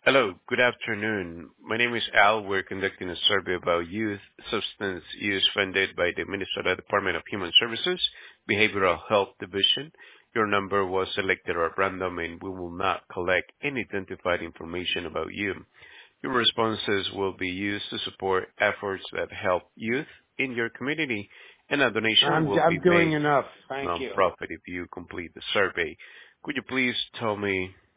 Hello, good afternoon. My name is Al. We're conducting a survey about youth substance use funded by the Minnesota Department of Human Services Behavioral Health Division. Your number was selected at random, and we will not collect any identified information about you. Your responses will be used to support efforts that help youth in your community, and a donation will be I'm doing made enough. to Thank you. nonprofit if you complete the survey. Could you please tell me